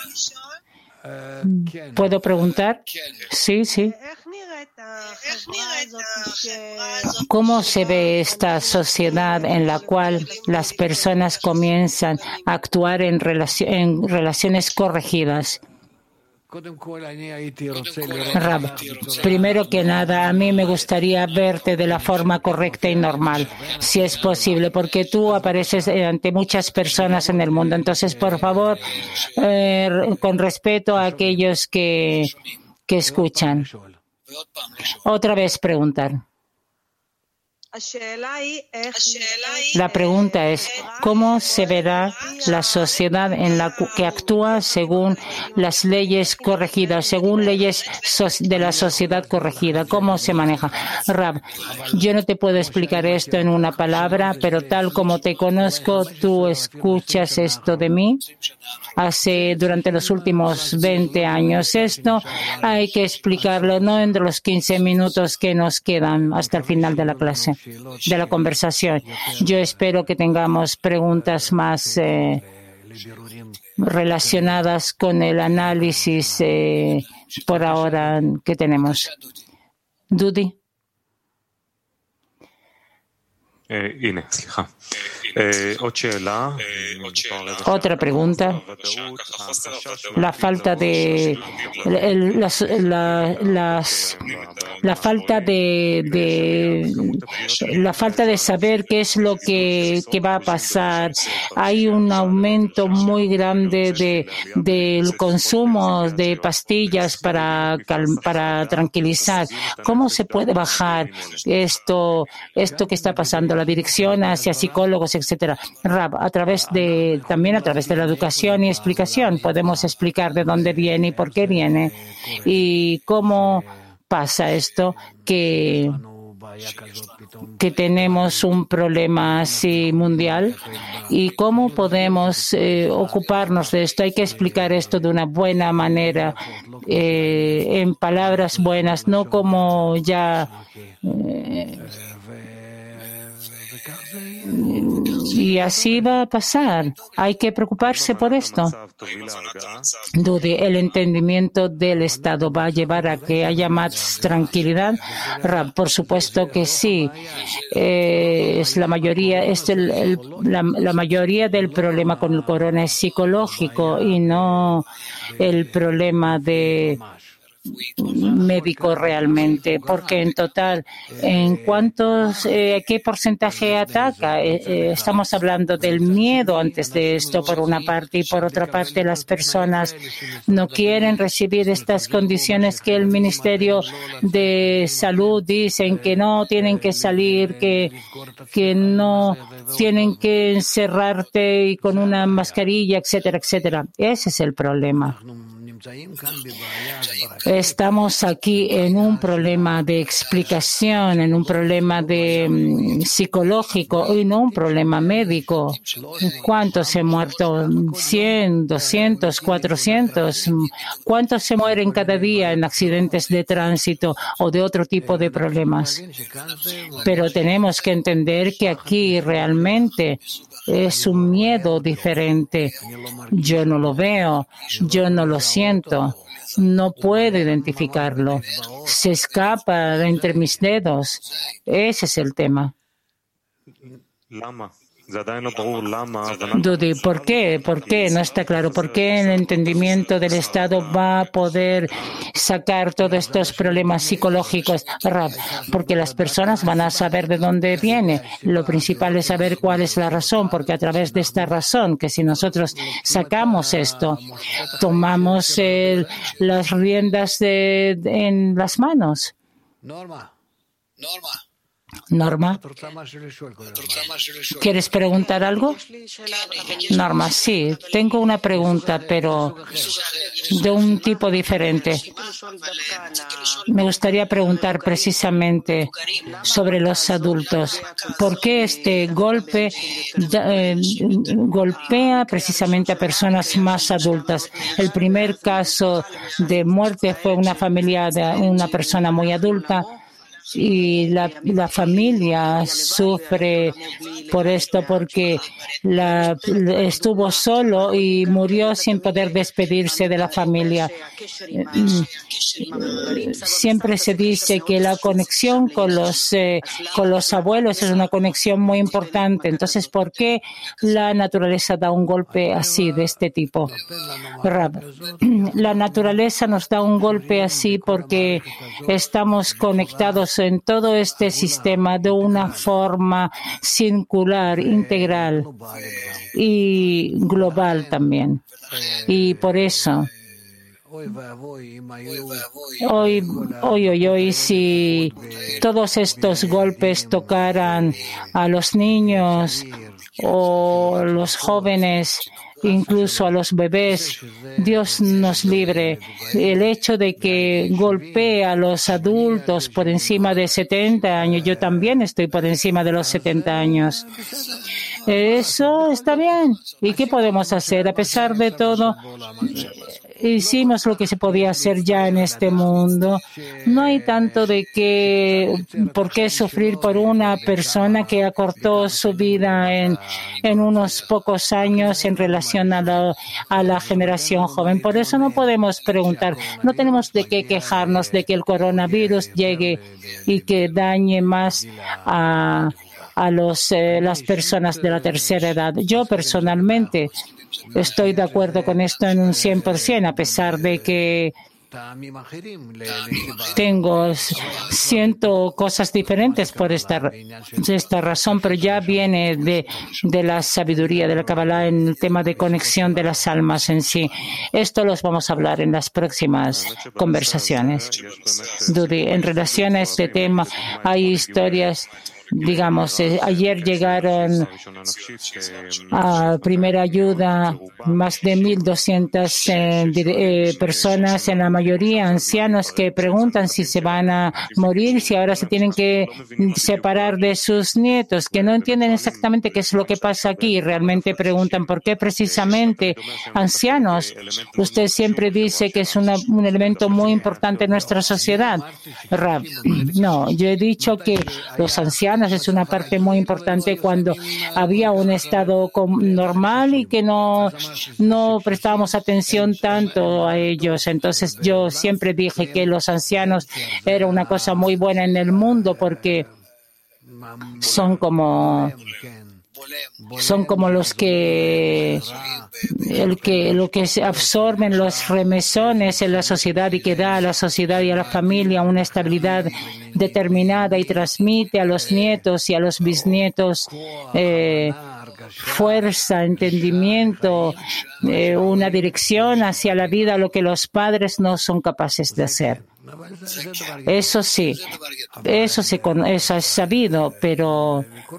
¿Puedo preguntar? Sí, sí. ¿Cómo se ve esta sociedad en la cual las personas comienzan a actuar en, relacion, en relaciones corregidas? Rab, primero que nada, a mí me gustaría verte de la forma correcta y normal, si es posible, porque tú apareces ante muchas personas en el mundo. Entonces, por favor, eh, con respeto a aquellos que, que escuchan. Otra vez preguntar. La pregunta es, ¿cómo se verá la sociedad en la que actúa según las leyes corregidas, según leyes de la sociedad corregida? ¿Cómo se maneja? Rab, yo no te puedo explicar esto en una palabra, pero tal como te conozco, tú escuchas esto de mí hace durante los últimos veinte años. Esto hay que explicarlo no en los quince minutos que nos quedan hasta el final de la clase, de la conversación. Yo espero que tengamos preguntas más eh, relacionadas con el análisis eh, por ahora que tenemos. Dudi. Otra pregunta. La falta de el, las, la, las, la falta de, de la falta de saber qué es lo que, que va a pasar. Hay un aumento muy grande de del consumo de pastillas para para tranquilizar. ¿Cómo se puede bajar esto esto que está pasando? La dirección hacia psicólogos, etcétera. Rab, a través de, también a través de la educación y explicación podemos explicar de dónde viene y por qué viene y cómo pasa esto que, que tenemos un problema así mundial y cómo podemos eh, ocuparnos de esto. Hay que explicar esto de una buena manera, eh, en palabras buenas, no como ya eh, y así va a pasar. Hay que preocuparse por esto. Dudi, ¿el entendimiento del Estado va a llevar a que haya más tranquilidad? Rab, por supuesto que sí. Eh, es la mayoría, es el, el, la, la mayoría del problema con el corona es psicológico y no el problema de médico realmente, porque en total, ¿en cuántos, eh, qué porcentaje ataca? Eh, eh, estamos hablando del miedo antes de esto, por una parte, y por otra parte, las personas no quieren recibir estas condiciones que el Ministerio de Salud dicen que no tienen que salir, que, que no tienen que encerrarte y con una mascarilla, etcétera, etcétera. Ese es el problema. Estamos aquí en un problema de explicación, en un problema de um, psicológico y no un problema médico. ¿Cuántos se han muerto? ¿cien, doscientos, cuatrocientos? ¿Cuántos se mueren cada día en accidentes de tránsito o de otro tipo de problemas? Pero tenemos que entender que aquí realmente es un miedo diferente. Yo no lo veo, yo no lo siento, no puedo identificarlo. Se escapa de entre mis dedos. Ese es el tema. Dudi, ¿por qué? ¿Por qué? No está claro. ¿Por qué el entendimiento del Estado va a poder sacar todos estos problemas psicológicos? Rab, porque las personas van a saber de dónde viene. Lo principal es saber cuál es la razón, porque a través de esta razón, que si nosotros sacamos esto, tomamos el, las riendas de, de, en las manos. Norma. Norma. Norma, ¿quieres preguntar algo? Norma, sí, tengo una pregunta, pero de un tipo diferente. Me gustaría preguntar precisamente sobre los adultos. ¿Por qué este golpe eh, golpea precisamente a personas más adultas? El primer caso de muerte fue una familia de una persona muy adulta. Y la, la familia sufre por esto porque la, estuvo solo y murió sin poder despedirse de la familia. Siempre se dice que la conexión con los, eh, con los abuelos es una conexión muy importante. Entonces, ¿por qué la naturaleza da un golpe así, de este tipo? Rab, la naturaleza nos da un golpe así porque estamos conectados en todo este sistema de una forma circular, integral y global también. Y por eso, hoy, hoy, hoy, hoy, si todos estos golpes tocaran a los niños o los jóvenes, incluso a los bebés, Dios nos libre. El hecho de que golpee a los adultos por encima de setenta años, yo también estoy por encima de los setenta años. Eso está bien. ¿Y qué podemos hacer? A pesar de todo, hicimos lo que se podía hacer ya en este mundo. No hay tanto de que, por qué sufrir por una persona que acortó su vida en, en unos pocos años en relación a la, a la generación joven. Por eso no podemos preguntar, no tenemos de qué quejarnos de que el coronavirus llegue y que dañe más a a los, eh, las personas de la tercera edad. Yo personalmente estoy de acuerdo con esto en un cien por ciento, a pesar de que tengo, siento cosas diferentes por esta, esta razón, pero ya viene de, de la sabiduría de la Kabbalah en el tema de conexión de las almas en sí. Esto los vamos a hablar en las próximas conversaciones. Dudi, en relación a este tema, hay historias. Digamos, eh, ayer llegaron a primera ayuda más de mil doscientas eh, eh, personas, en la mayoría ancianos, que preguntan si se van a morir, si ahora se tienen que separar de sus nietos, que no entienden exactamente qué es lo que pasa aquí. Realmente preguntan por qué precisamente ancianos. Usted siempre dice que es una, un elemento muy importante en nuestra sociedad. Rab, no, yo he dicho que los ancianos es una parte muy importante cuando había un estado normal y que no, no prestábamos atención tanto a ellos. Entonces yo siempre dije que los ancianos era una cosa muy buena en el mundo porque son como son como los que, el que, lo que se absorben los remesones en la sociedad y que da a la sociedad y a la familia una estabilidad determinada y transmite a los nietos y a los bisnietos eh, fuerza, entendimiento, eh, una dirección hacia la vida, lo que los padres no son capaces de hacer. Eso sí, eso se eso es sabido, pero,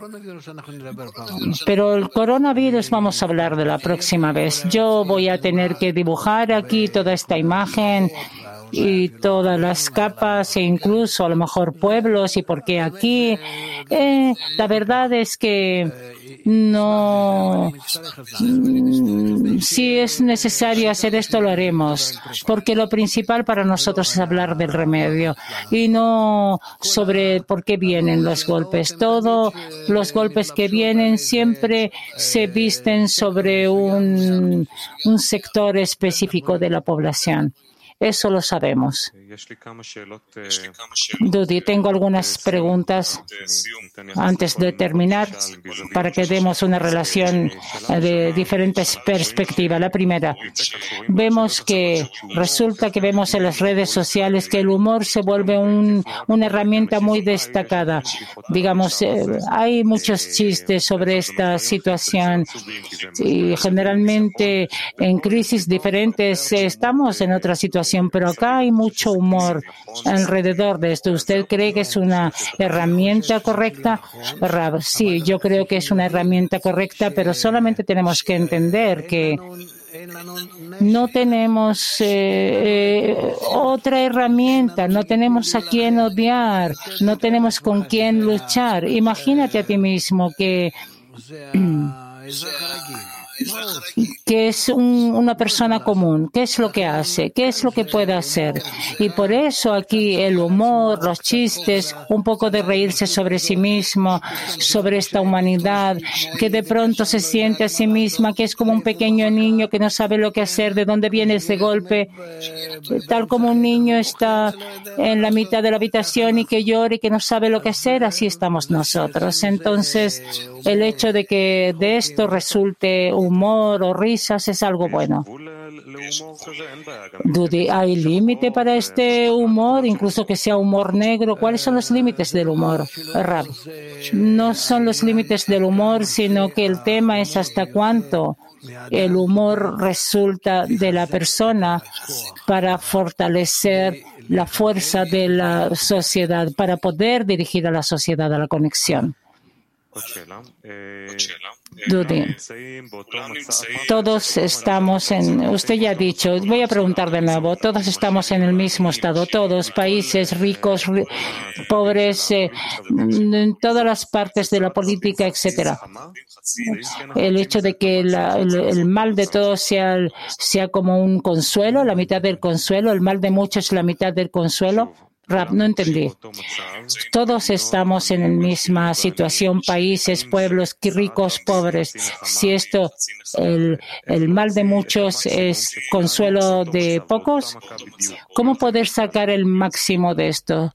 pero el coronavirus vamos a hablar de la próxima vez. Yo voy a tener que dibujar aquí toda esta imagen y todas las capas e incluso a lo mejor pueblos y por qué aquí. Eh, la verdad es que no, si es necesario hacer esto lo haremos, porque lo principal para nosotros es hablar del remedio y no sobre por qué vienen los golpes. Todos los golpes que vienen siempre se visten sobre un, un sector específico de la población. Eso lo sabemos. Dudi, tengo algunas preguntas antes de terminar para que demos una relación de diferentes perspectivas. La primera, vemos que resulta que vemos en las redes sociales que el humor se vuelve un, una herramienta muy destacada. Digamos, eh, hay muchos chistes sobre esta situación y generalmente en crisis diferentes eh, estamos en otra situación. Pero acá hay mucho humor alrededor de esto. ¿Usted cree que es una herramienta correcta? Rab, sí, yo creo que es una herramienta correcta, pero solamente tenemos que entender que no tenemos eh, eh, otra herramienta, no tenemos a quién odiar, no tenemos con quién luchar. Imagínate a ti mismo que que es un, una persona común. ¿Qué es lo que hace? ¿Qué es lo que puede hacer? Y por eso aquí el humor, los chistes, un poco de reírse sobre sí mismo, sobre esta humanidad, que de pronto se siente a sí misma, que es como un pequeño niño que no sabe lo que hacer, de dónde viene ese golpe, tal como un niño está en la mitad de la habitación y que llora y que no sabe lo que hacer, así estamos nosotros. Entonces, el hecho de que de esto resulte humor o risas es algo bueno. Dudi, ¿hay límite para este humor, incluso que sea humor negro? ¿Cuáles son los límites del humor? Rab, no son los límites del humor, sino que el tema es hasta cuánto el humor resulta de la persona para fortalecer la fuerza de la sociedad, para poder dirigir a la sociedad a la conexión. Dudi, todos estamos en, usted ya ha dicho, voy a preguntar de nuevo, todos estamos en el mismo estado, todos, países ricos, ri, pobres, eh, en todas las partes de la política, etcétera. El hecho de que la, el, el mal de todos sea, sea como un consuelo, la mitad del consuelo, el mal de muchos la mitad del consuelo. Rab, no entendí. Todos estamos en la misma situación, países, pueblos, ricos, pobres. Si esto, el, el mal de muchos es consuelo de pocos, ¿cómo poder sacar el máximo de esto?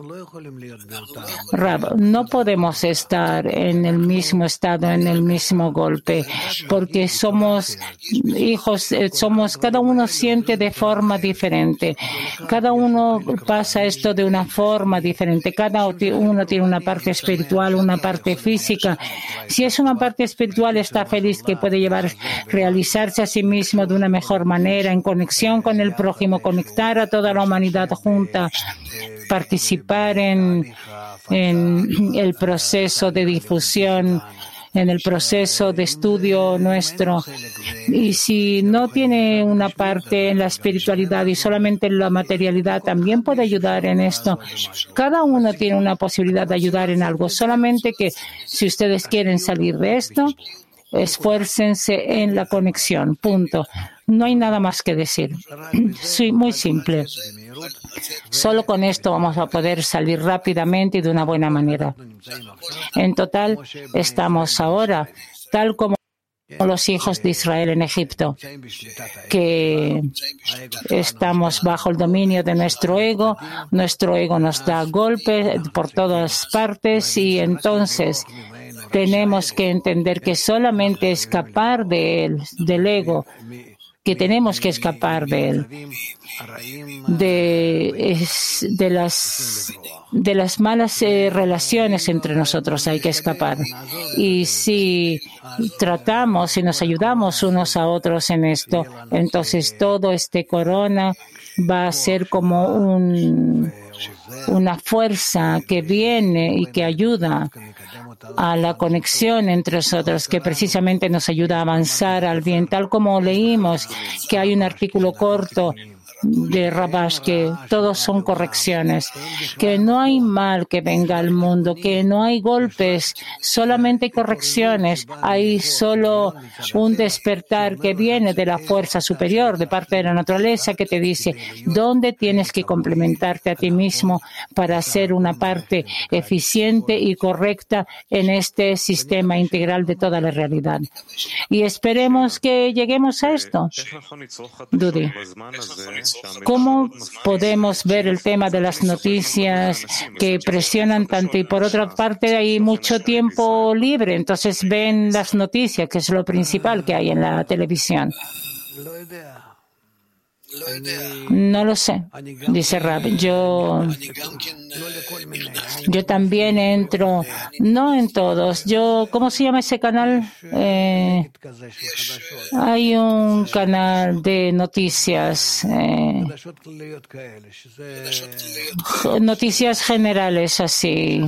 Rab, no podemos estar en el mismo estado, en el mismo golpe, porque somos hijos, somos, cada uno siente de forma diferente. Cada uno pasa esto de una forma diferente. Cada uno tiene una parte espiritual, una parte física. Si es una parte espiritual, está feliz que puede llevar, realizarse a sí mismo de una mejor manera, en conexión con el prójimo, conectar a toda la humanidad junta, participar en, en el proceso de difusión, en el proceso de estudio nuestro. Y si no tiene una parte en la espiritualidad y solamente en la materialidad, también puede ayudar en esto. Cada uno tiene una posibilidad de ayudar en algo. Solamente que si ustedes quieren salir de esto, esfuércense en la conexión. Punto. No hay nada más que decir. Sí, muy simple. Solo con esto vamos a poder salir rápidamente y de una buena manera. En total, estamos ahora, tal como los hijos de Israel en Egipto, que estamos bajo el dominio de nuestro ego, nuestro ego nos da golpes por todas partes y entonces tenemos que entender que solamente escapar de él, del ego, que tenemos que escapar de él, de, es, de, las, de las malas eh, relaciones entre nosotros hay que escapar. Y si tratamos y nos ayudamos unos a otros en esto, entonces todo este corona va a ser como un, una fuerza que viene y que ayuda a la conexión entre nosotros, que precisamente nos ayuda a avanzar al bien, tal como leímos que hay un artículo corto de Rabash, que todos son correcciones, que no hay mal que venga al mundo, que no hay golpes, solamente correcciones, hay solo un despertar que viene de la fuerza superior, de parte de la naturaleza, que te dice dónde tienes que complementarte a ti mismo para ser una parte eficiente y correcta en este sistema integral de toda la realidad. Y esperemos que lleguemos a esto. Dudi, ¿cómo podemos ver el tema de las noticias que presionan tanto? Y por otra parte hay mucho tiempo libre, entonces ven las noticias, que es lo principal que hay en la televisión. No lo sé, dice Rab. Yo, yo también entro, no en todos. Yo, ¿cómo se llama ese canal? Eh, hay un canal de noticias, eh, noticias generales así,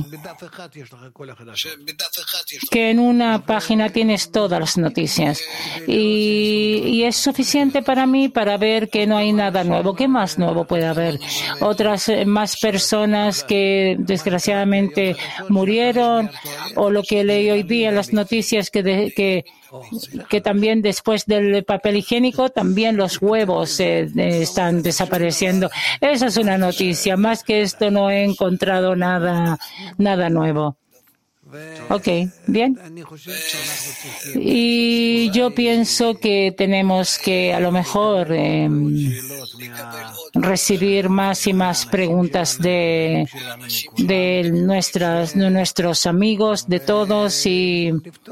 que en una página tienes todas las noticias y, y es suficiente para mí para ver que no hay nada nuevo. ¿Qué más nuevo puede haber? Otras eh, más personas que desgraciadamente murieron, o lo que leí hoy día en las noticias que, de, que que también después del papel higiénico también los huevos eh, eh, están desapareciendo. Esa es una noticia. Más que esto no he encontrado nada nada nuevo. Ok, bien. Y yo pienso que tenemos que a lo mejor eh, recibir más y más preguntas de, de, nuestras, de nuestros amigos, de todos, y,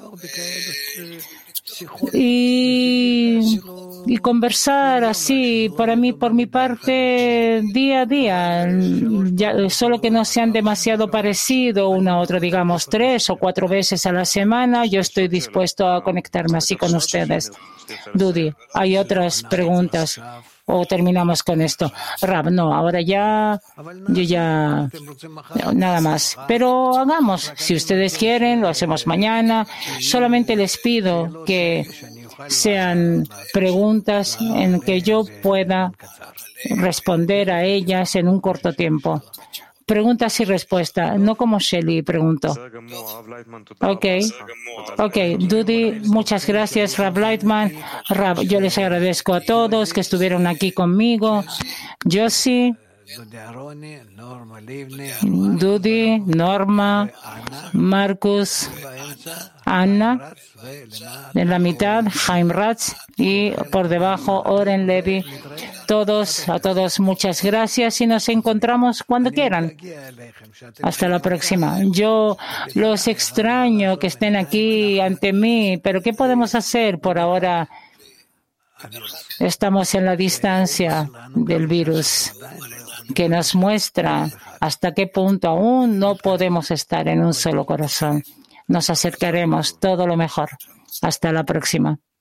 y, y conversar así, para mí, por mi parte, día a día, ya, solo que no sean demasiado parecidos una a otra, digamos tres o cuatro veces a la semana. Yo estoy dispuesto a conectarme así con ustedes. Dudi, ¿hay otras preguntas? ¿O terminamos con esto? Rab, no, ahora ya, yo ya, nada más. Pero hagamos, si ustedes quieren, lo hacemos mañana. Solamente les pido que sean preguntas en que yo pueda responder a ellas en un corto tiempo. Preguntas y respuestas, no como Shelly preguntó. Ok, ok, Dudi, muchas gracias, Rab Lightman. Rab, yo les agradezco a todos que estuvieron aquí conmigo. Josie, Dudi, Norma, Marcus, Anna, en la mitad, Chaim Ratz, y por debajo, Oren Levi. Todos, a todos, muchas gracias y nos encontramos cuando quieran. Hasta la próxima. Yo los extraño que estén aquí ante mí, pero ¿qué podemos hacer? Por ahora estamos en la distancia del virus, que nos muestra hasta qué punto aún no podemos estar en un solo corazón. Nos acercaremos todo lo mejor. Hasta la próxima.